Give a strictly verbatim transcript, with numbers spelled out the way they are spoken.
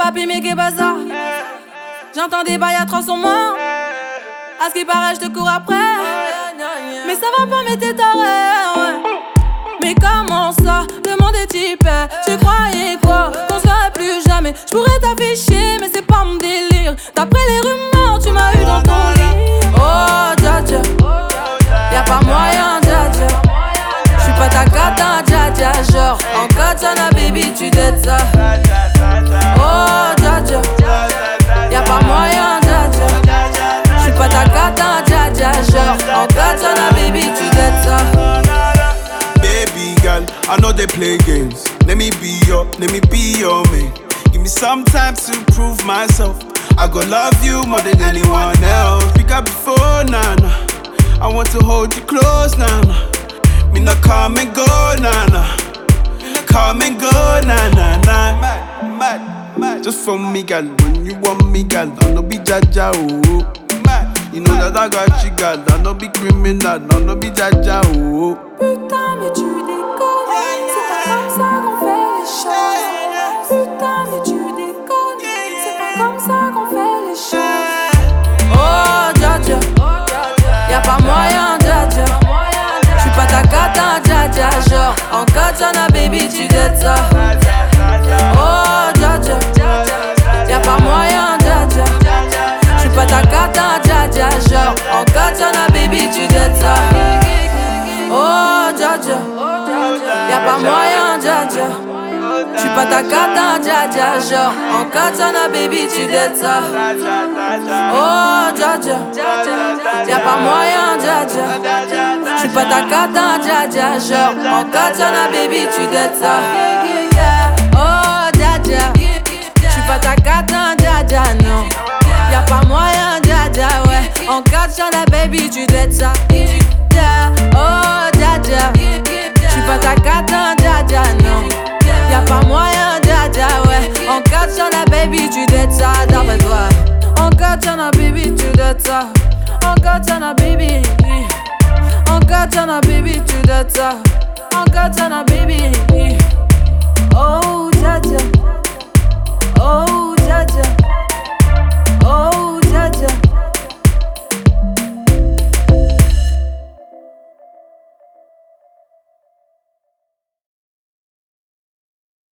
papi, mais qu'est bazar. J'entends des bails à trois sur moi. À ce qui paraît, je te cours après. Mais ça va pas, mais t'es taré, ouais. Mais comment ça, le monde est typé. Tu croyais quoi, qu'on se verrait plus jamais. J'pourrais t'afficher, mais c'est pas mon délire. D'après les rumeurs, tu m'as eu dans ton lit. Oh, dja dja, y'a pas moyen, dja dja. J'suis pas ta cata, dja dja. Genre, en katana, baby, tu dettes ça. Oh, dja dja, y'a pas moyen, dja dja. J'suis pas ta cata, dja dja. Genre, en katana, baby, tu dettes ça. Baby girl, I know they play games. Let me be your, let me be your man. Give me some time to prove myself. I go love you more than anyone else. Pick up before, nana. I want to hold you close, nana. Me not come and go, nana. Come and go, nana, nana. Mad, mad, mad. Just for me, girl. When you want me, girl, I no be jaja, oh. Mad. You know that I got you, girl. I no be criminal, no no be jaja, oh. Putain, mais tu déconnes. C'est pas comme ça qu'on fait les choses. Putain, mais tu déconnes. C'est pas comme ça qu'on fait les choses. Oh, dja dja, y'a pas moyen, dja dja. J'suis pas ta cata, dja dja. Genre, en katana, baby, tu dettes ça. Oh, dja dja, y'a pas moyen, dja dja. J'suis pas ta cata, dja dja. Genre, en katana, baby, tu dettes ça. Oh, dja dja, y'a pas moyen, dja dja. J'suis pas ta cata, dja dja. Genre, en katana, baby, tu dettes ça. Oh, dja dja, y'a pas moyen, dja dja. J'suis pas ta cata, dja dja. Genre, en katana, baby, tu dettes ça. Oh, dja dja, j'suis pas ta cata, dja dja, non. Y'a pas moyen, dja dja, ouais. En katana, baby, tu dettes ça. Oh, dja dja, j'suis pas ta cata, dja dja, non. Y'a pas moyen, dja dja, ouais. En katana, baby, tu dettes ça, d'après toi. En katana, baby, tu dettes ça. En katana, baby. En katana, baby, tu dettes ça. En katana, baby. Oh, dja dja.